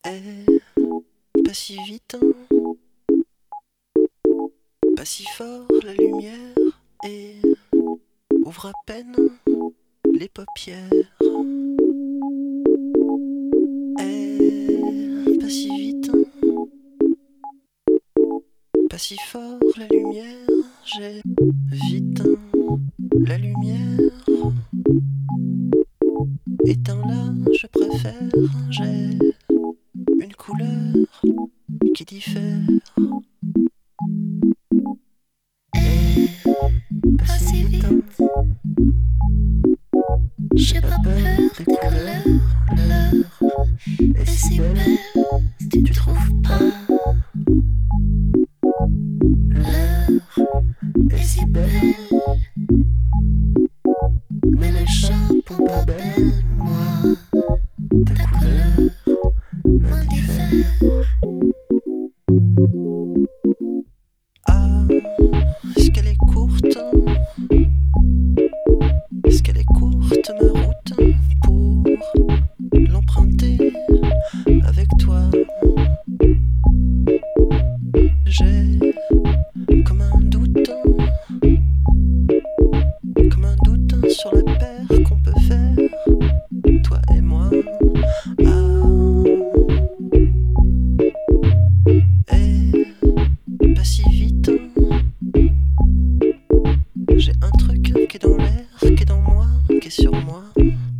Eh, pas si vite, pas si fort la lumière, et ouvre à peine les paupières. Eh, pas si vite, pas si fort la lumière, j'ai vite la lumière. Éteins-la, je préfère, j'ai une couleur qui diffère. Eh, pas si vite, j'ai pas peur des couleurs. L'heure est si belle, tu trouves pas? L'heure est si belle, mais les chats sont pas belles. Moi, ta couleur m'indiffère. Ah, est-ce qu'elle est courte? Est-ce qu'elle est courte ma route pour l'emprunter avec toi? J'ai comme un doute sur la paire qu'on peut faire, toi et moi. Ah, et pas si vite. J'ai un truc qui est dans l'air, qui est dans moi, qui est sur moi.